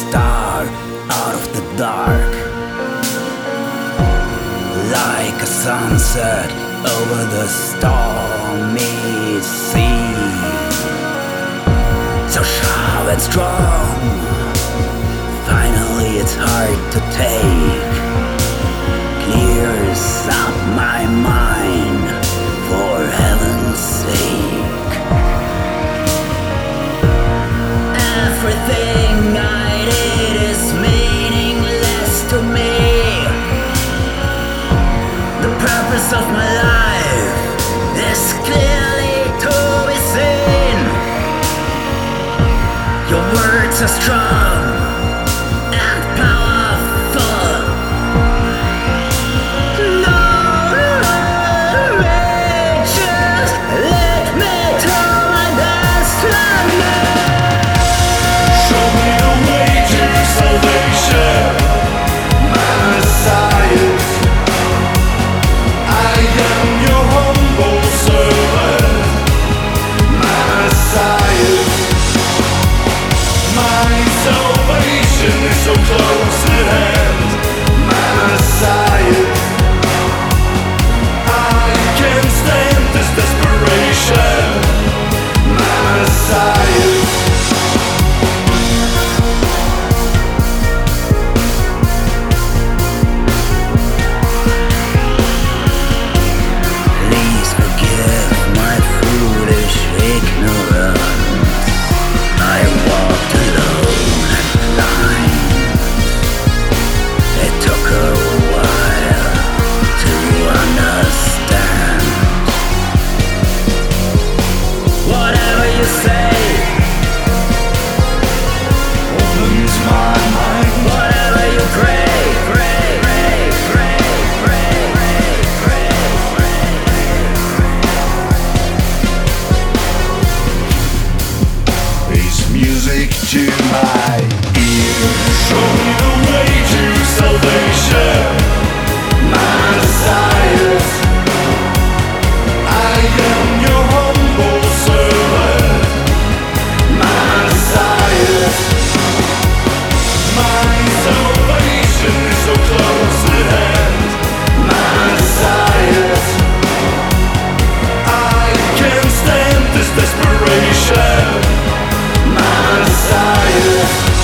star out of the dark, like a sunset over the stormy sea. So sharp and strong, finally it's hard to take. Clears up my mind, for heaven's sake. Everything I did is meaningless to me. The purpose of my life is clearly to be seen. Your words are strong and powerful. No just let me to my destiny. Show me the way to salvation, my Messiah. I am your humble servant, my Messiah. My salvation is so close at hand, my Messiah. I can't stand this desperation, my Messiah. Please forgive my foolish ignorance. I walked alone and blind. It took a while to understand. Whatever you say Opens my mind. whatever you pray, pray, pray, pray, pray, pray, pray, It's music to my ears. Show me the way to salvation, my Messiah. I am your humble servant, my Messiah. My salvation is so close at hand, my Messiah. I can't stand this desperation, my Messiah.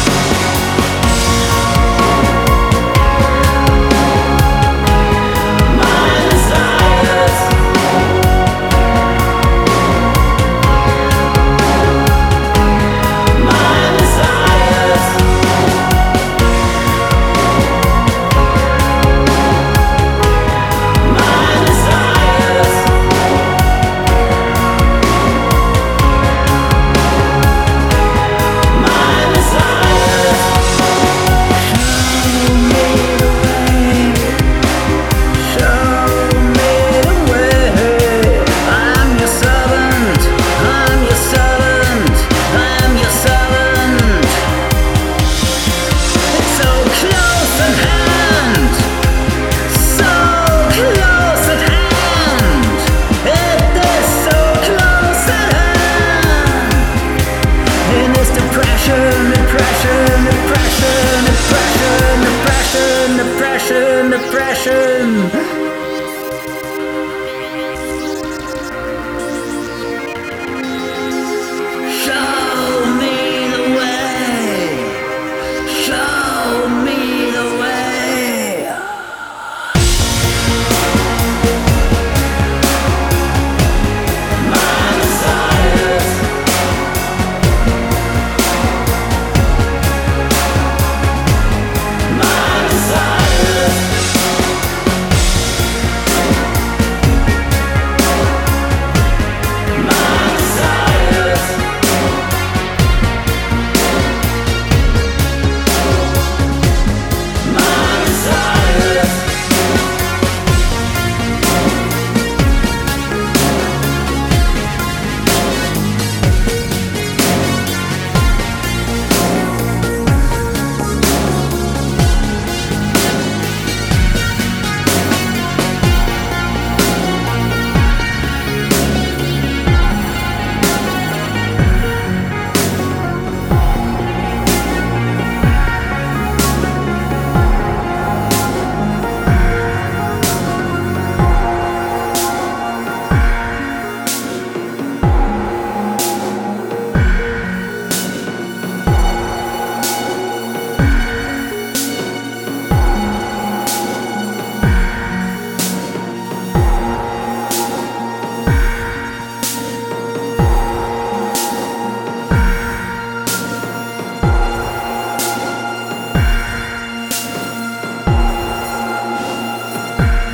Depression. Thank